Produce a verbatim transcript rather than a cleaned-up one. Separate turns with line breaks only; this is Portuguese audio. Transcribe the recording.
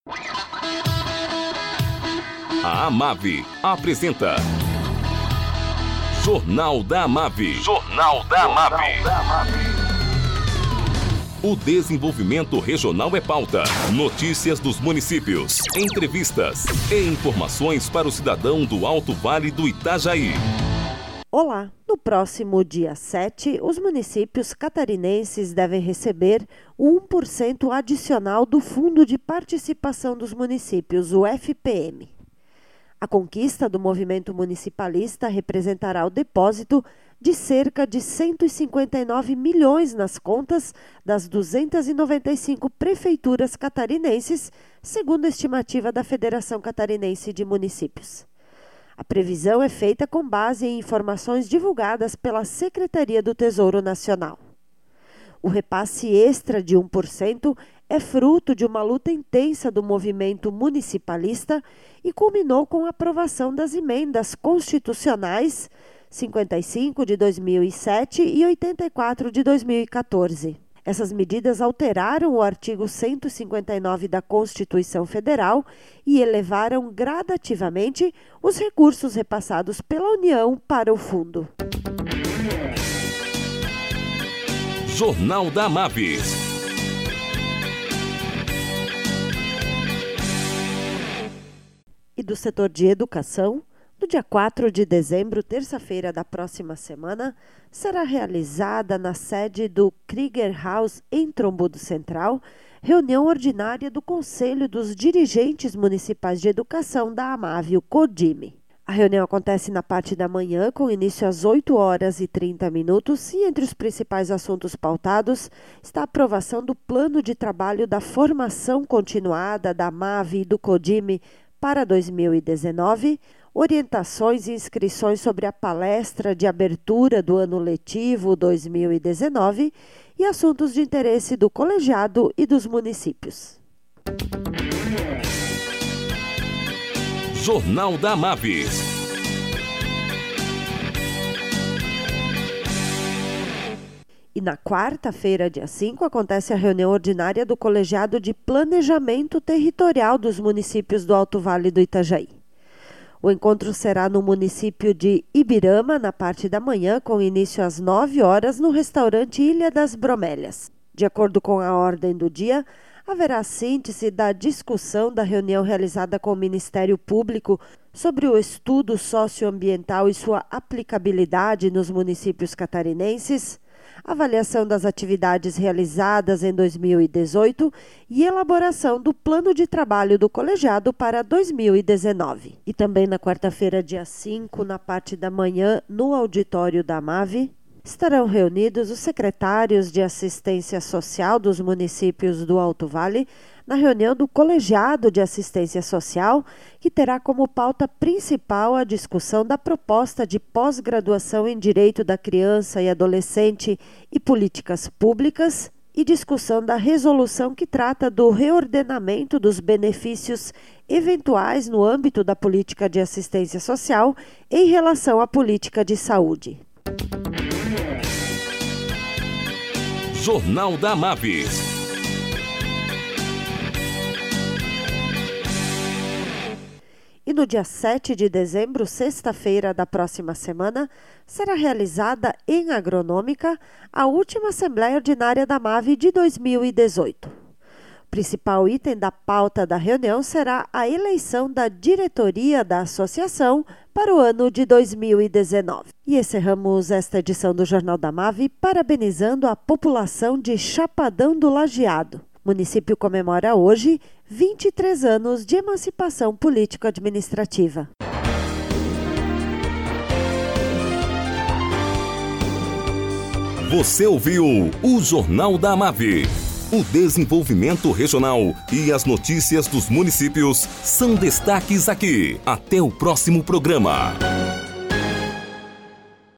A Amave apresenta Jornal da Amave. Jornal da Amave. O desenvolvimento regional é pauta. Notícias dos municípios, entrevistas e informações para o cidadão do Alto Vale do Itajaí.
Olá! No próximo dia sete, os municípios catarinenses devem receber o um por cento adicional do Fundo de Participação dos Municípios, o F P M. A conquista do movimento municipalista representará o depósito de cerca de cento e cinquenta e nove milhões nas contas das duzentas e noventa e cinco prefeituras catarinenses, segundo a estimativa da Federação Catarinense de Municípios. A previsão é feita com base em informações divulgadas pela Secretaria do Tesouro Nacional. O repasse extra de um por cento é fruto de uma luta intensa do movimento municipalista e culminou com a aprovação das emendas constitucionais cinquenta e cinco de dois mil e sete e oitenta e quatro de dois mil e quatorze. Essas medidas alteraram o artigo cento e cinquenta e nove da Constituição Federal e elevaram gradativamente os recursos repassados pela União para o fundo.
Jornal da Amave.
E do setor de educação, no dia quatro de dezembro, terça-feira da próxima semana, será realizada na sede do Krieger House, em Trombudo Central, reunião ordinária do Conselho dos Dirigentes Municipais de Educação da Amave, o CODIME. A reunião acontece na parte da manhã, com início às oito horas e trinta minutos, e entre os principais assuntos pautados está a aprovação do Plano de Trabalho da Formação Continuada da Amave e do CODIME para dois mil e dezenove, orientações e inscrições sobre a palestra de abertura do ano letivo dois mil e dezenove e assuntos de interesse do colegiado e dos municípios.
Jornal da Amave.
E na quarta-feira, dia cinco, acontece a reunião ordinária do Colegiado de Planejamento Territorial dos Municípios do Alto Vale do Itajaí. O encontro será no município de Ibirama, na parte da manhã, com início às nove horas, no restaurante Ilha das Bromélias. De acordo com a ordem do dia, haverá síntese da discussão da reunião realizada com o Ministério Público sobre o estudo socioambiental e sua aplicabilidade nos municípios catarinenses, avaliação das atividades realizadas em dois mil e dezoito e elaboração do plano de trabalho do colegiado para dois mil e dezenove. E também na quarta-feira, dia cinco, na parte da manhã, no auditório da Amave, estarão reunidos os secretários de assistência social dos municípios do Alto Vale na reunião do Colegiado de Assistência Social, que terá como pauta principal a discussão da proposta de pós-graduação em Direito da Criança e Adolescente e Políticas Públicas e discussão da resolução que trata do reordenamento dos benefícios eventuais no âmbito da política de assistência social em relação à política de saúde.
Jornal da Amave.
E no dia sete de dezembro, sexta-feira da próxima semana, será realizada em Agronômica a última Assembleia Ordinária da Amave de dois mil e dezoito. O principal item da pauta da reunião será a eleição da diretoria da associação para o ano de dois mil e dezenove. E encerramos esta edição do Jornal da Amave parabenizando a população de Chapadão do Lajeado. O município comemora hoje vinte e três anos de emancipação político-administrativa.
Você ouviu o Jornal da Amave. O desenvolvimento regional e as notícias dos municípios são destaques aqui. Até o próximo programa.